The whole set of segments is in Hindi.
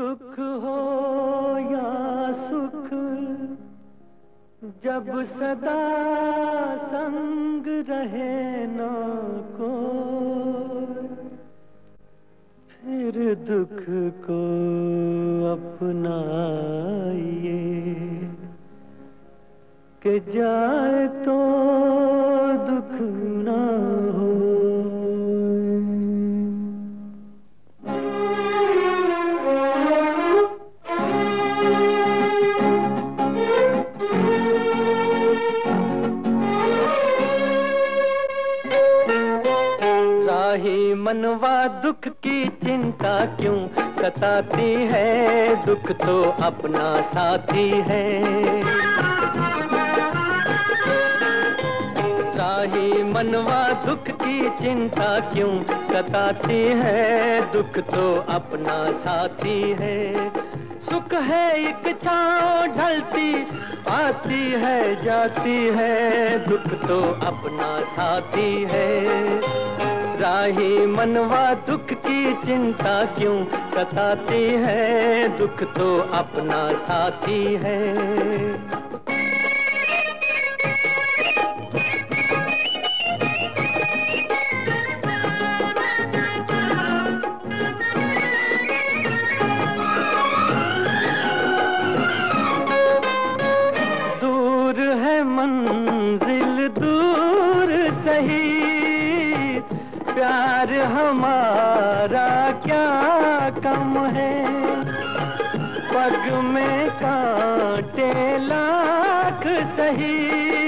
दुख हो या सुख, जब सदा संग रहे ना कोई, फिर दुख को अपनाइए कि जाए तो दुख ना हो। राही मनवा दुख की चिंता क्यों सताती है, दुख तो अपना साथी है। राही मनवा दुख की चिंता क्यों सताती है, दुख तो अपना साथी है। सुख है एक छाँव ढलती आती है जाती है, दुख तो अपना साथी है। राही मनवा दुख की चिंता क्यों सताती है, दुख तो अपना साथी है। दूर है मंजिल दूर सही, प्यार हमारा क्या कम है। पग में कांटे लाख सही,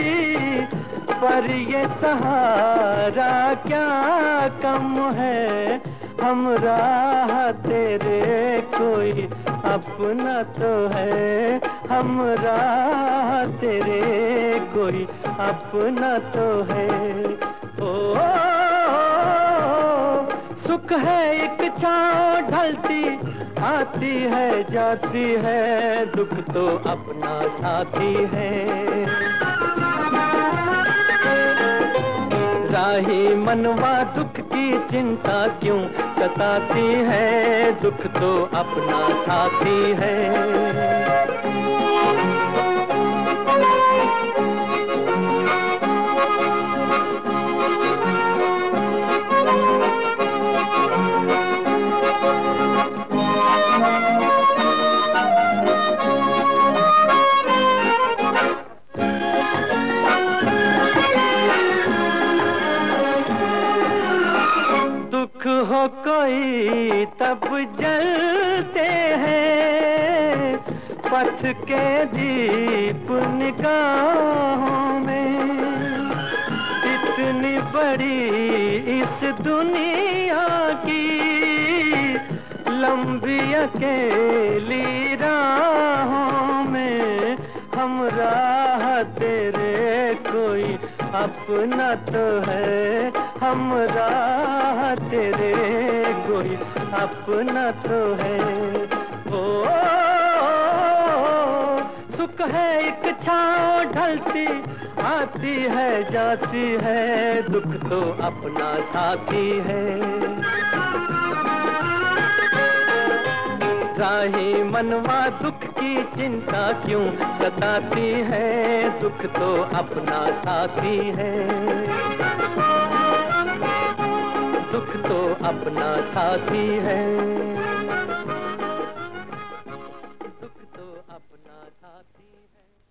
पर ये सहारा क्या कम है। हम राह तेरे कोई अपना तो है, हम राह तेरे कोई अपना तो है। ओ सुख है एक छाँव ढलती आती है जाती है, दुख तो अपना साथी है। राही मनवा दुख की चिंता क्यों सताती है, दुख तो अपना साथी है। दुख हो कोई तब जलते हैं, पथ के दीप निगाहों में। इतनी बड़ी इस दुनिया की लंबी अकेली राहों में, हम राह तेरे कोई अपना तो है, हम राह तेरे कोई अपना तो है। ओ सुख है एक छाँव ढलती आती है जाती है, दुख तो अपना साथी है। राही मनवा दुख की चिंता क्यों सताती है, दुख तो अपना साथी है। दुख तो अपना साथी है, दुख तो अपना साथी है।